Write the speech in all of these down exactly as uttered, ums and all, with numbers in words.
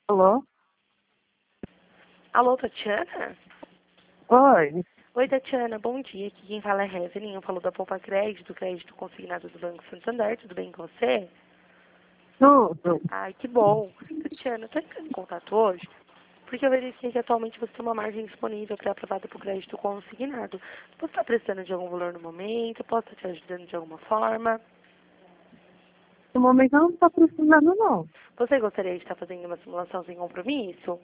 Alô? Alô, Tatiana? Oi. Oi, Tatiana, bom dia. Aqui quem fala é Revelin. Eu falo da Poupa Crédito, crédito consignado do Banco Santander. Tudo bem com você? Tudo. Ai, que bom. Tatiana, eu tô entrando em contato hoje porque eu verifiquei que atualmente você tem uma margem disponível pré-aprovada para o crédito consignado. Você está precisando de algum valor no momento? Posso estar te ajudando de alguma forma? No momento eu não estou precisando, não. Você gostaria de estar fazendo uma simulação sem compromisso?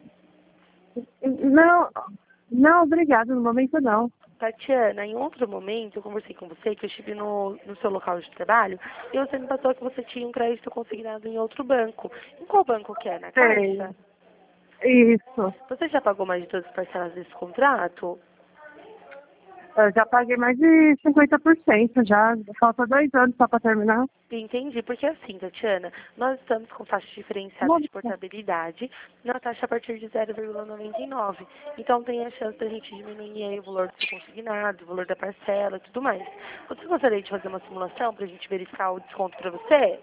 Não, não, obrigado. No momento não. Tatiana, em outro momento eu conversei com você, que eu estive no, no seu local de trabalho, e você me passou que você tinha um crédito consignado em outro banco. Em qual banco que é? Na Sei. Caixa? Isso. Você já pagou mais de todas as parcelas desse contrato? Eu já paguei mais de cinquenta por cento já. Falta dois anos só para terminar. Entendi, porque assim, Tatiana, nós estamos com taxa diferenciada de Nossa. portabilidade na taxa a partir de zero vírgula noventa e nove. Então tem a chance da gente diminuir aí o valor do seu consignado, o valor da parcela e tudo mais. Você gostaria de fazer uma simulação para a gente verificar o desconto para você?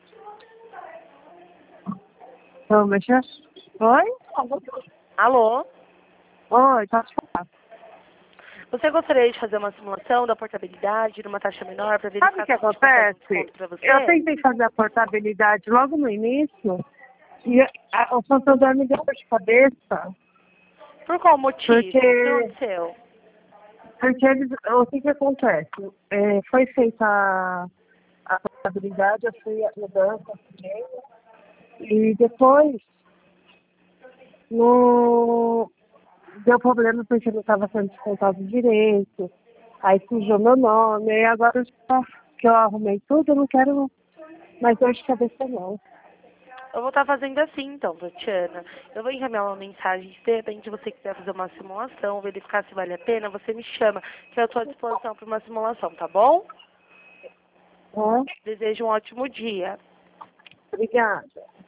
Vamos mexer? Oi? Alô? Oi, pode falar. Você gostaria de fazer uma simulação da portabilidade numa taxa menor para Sabe o verificar que se a gente consegue um acontece? desconto para Eu você? tentei fazer a portabilidade logo no início e a, o Santander me deu dor de cabeça Por qual motivo? O que porque aconteceu? Porque eles, o que que acontece? É, foi feita a, a contabilidade, eu fui no banco, assinei, e depois no, deu problema porque não estava sendo descontado direito, aí sujou meu nome, e agora já que eu arrumei tudo, eu não quero mais dor de cabeça não. Eu vou estar fazendo assim então, Tatiana. Eu vou encaminhar uma mensagem. Se de repente você quiser fazer uma simulação, verificar se vale a pena, você me chama, que eu estou à disposição para uma simulação, tá bom? Tá? Desejo um ótimo dia. Obrigada.